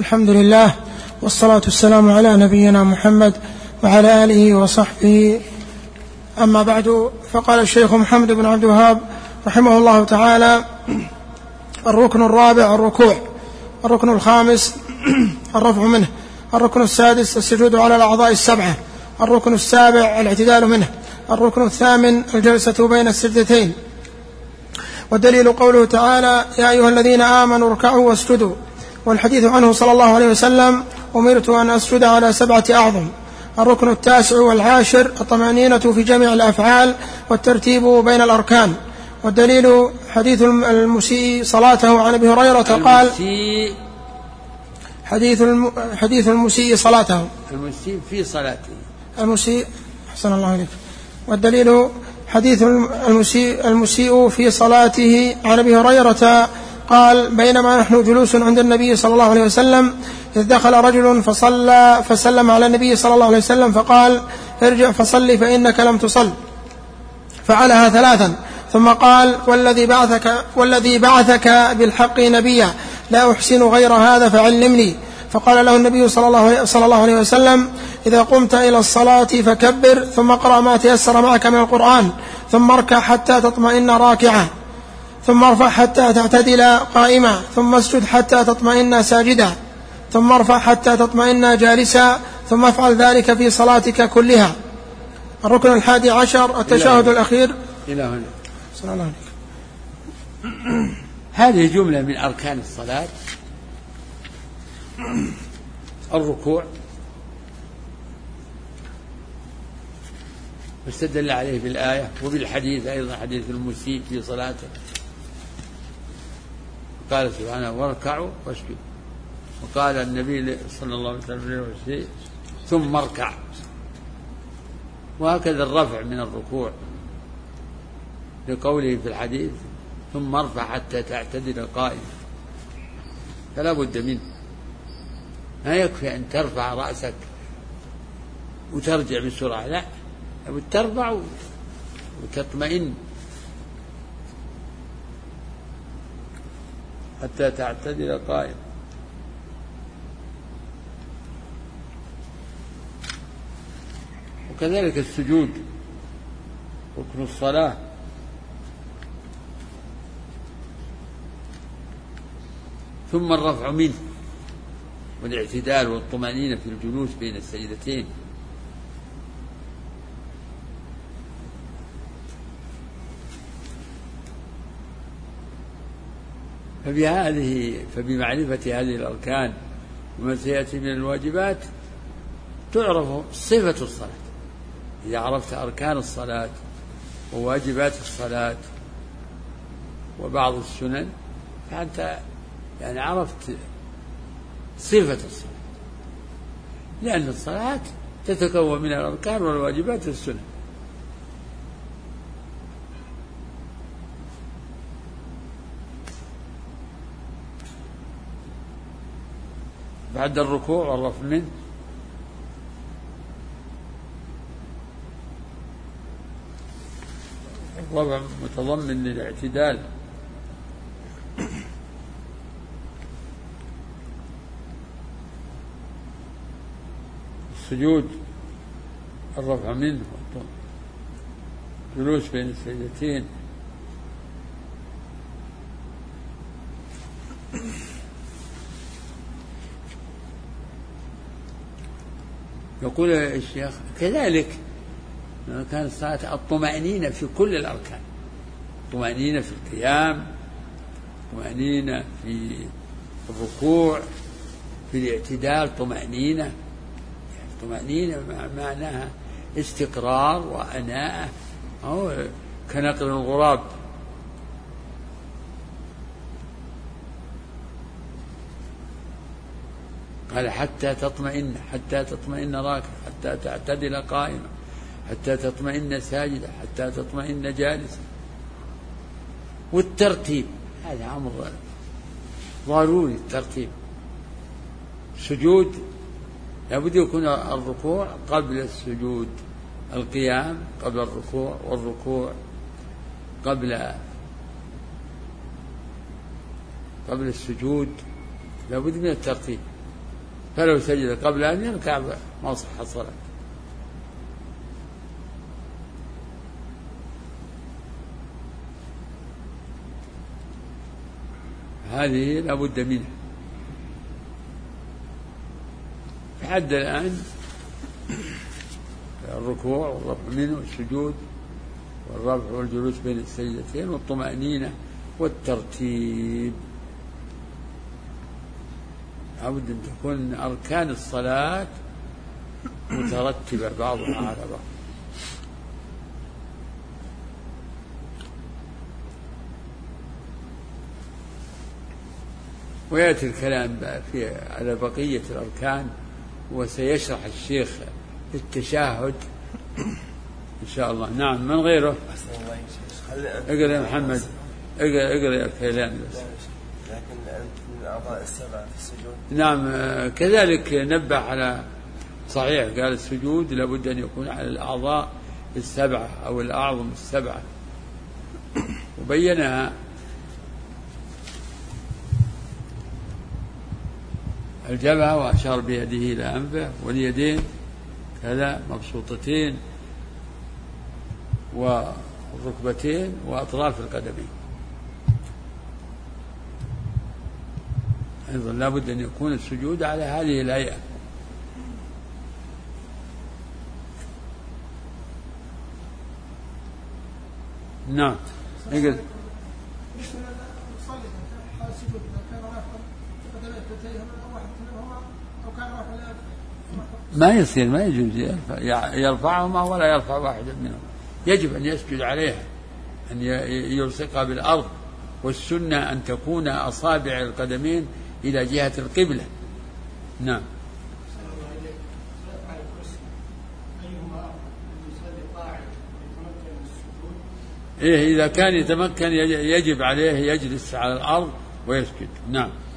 الحمد لله والصلاة والسلام على نبينا محمد وعلى آله وصحبه. أما بعد، فقال الشيخ محمد بن عبد الوهاب رحمه الله تعالى: الركن الرابع الركوع، الركن الخامس الرفع منه، الركن السادس السجود على الأعضاء السبعة، الركن السابع الاعتدال منه، الركن الثامن الجلسة بين السجدتين. والدليل قوله تعالى: يا أيها الذين آمنوا اركعوا واسجدوا، والحديث عنه صلى الله عليه وسلم: أمرت أن أسجد على 7 أعظم. الركن التاسع والعاشر الطمأنينة في جميع الأفعال والترتيب بين الأركان. والدليل حديث المسيء صلاته عن أبي هريرة قال: حديث المسيء صلاته، المسيء في صلاته، المسيء، أحسن الله عليك. والدليل حديث المسيء في صلاته عن أبي هريرة قال: بينما نحن جلوس عند النبي صلى الله عليه وسلم إذ دخل رجل فصلى فسلم على النبي صلى الله عليه وسلم فقال: ارجع فصلي فإنك لم تصل. فعلها 3 ثم قال: والذي بعثك بالحق نبيا لا أحسن غير هذا فعلمني. فقال له النبي صلى الله عليه وسلم: إذا قمت إلى الصلاة فكبر، ثم اقرأ ما تيسر معك من القرآن، ثم اركع حتى تطمئن راكعا، ثم ارفع حتى تعتدل قائما، ثم اسجد حتى تطمئن ساجدا، ثم ارفع حتى تطمئن جالسا، ثم افعل ذلك في صلاتك كلها. الركن 11 التشهد الأخير. إلى هنا. صلى الله عليه. هذه جملة من أركان الصلاة: الركوع، واستدل عليه بالآية وبالحديث أيضا، حديث المسيء في صلاته، قال سبحانه: واركعوا واسجدوا. وقال النبي صلى الله عليه وسلم: ثم اركع. وهكذا الرفع من الركوع لقوله في الحديث: ثم ارفع حتى تعتدل قائما. فلا بد منه، ما يكفي أن ترفع رأسك وترجع بسرعة، لا، ترفع وتطمئن حتى تعتدل قائما. وكذلك السجود ركن الصلاة، ثم الرفع منه، والاعتدال والطمأنينة في الجلوس بين السجدتين. فبمعرفة هذه الأركان وما سيأتي من الواجبات تعرف صفة الصلاة. إذا عرفت أركان الصلاة وواجبات الصلاة وبعض السنن فأنت يعني عرفت صفة الصلاة، لأن الصلاة تتكون من الأركان والواجبات والسنن. بعد الركوع والرفع منه الرفع متضمن للاعتدال، السجود الرفع منه، جلوس بين السجدتين. يقول الشيخ: كذلك كان الصلاة الطمأنينة في كل الأركان، طمأنينة في القيام، طمأنينة في الركوع، في الاعتدال طمأنينة. طمأنينة معناها استقرار وأناءة، أو كنقل الغراب. قال: حتى تطمئن راكع، حتى تعتدل قائمة، حتى تطمئن ساجدة، حتى تطمئن جالسة. والترتيب هذا أمر ضروري، الترتيب. سجود لابد يكون الركوع قبل السجود، القيام قبل الركوع، والركوع قبل السجود. لابد من الترتيب. فلو سجد قبل أن يركع ما صح الصلاة. هذه لا بد منها. لحد الآن الركوع والرفع منه والسجود والرفع والجلوس بين السجدتين والطمأنينة والترتيب. لابد أن تكون أركان الصلاة مترتبة بعضها على بعض. ويأتي الكلام على بقية الأركان، وسيشرح الشيخ التشهد إن شاء الله. نعم، من غيره؟ اقرأ يا محمد، اقرأ يا كيلاني بس. لكن من الأعضاء السبعة في السجود. نعم، كذلك نبه على صحيح، قال السجود لابد أن يكون على الأعضاء السبعة أو الأعظم السبعة، وبينها الجبهة وأشار بيده إلى أنفه، واليدين كذا مبسوطتين، والركبتين وأطراف القدمين. أيضا لا بد أن يكون السجود على هذه الهيئة. نعم، يقول ما يصير، ما يجوز يرفعهما ولا يرفع واحدا منهم، يجب أن يسجد عليها، أن يلصقها بالأرض، والسنة أن تكون أصابع القدمين إلى جهة القبلة. نعم. إذا كان يتمكن يجب عليه يجلس على الأرض ويسجد. نعم.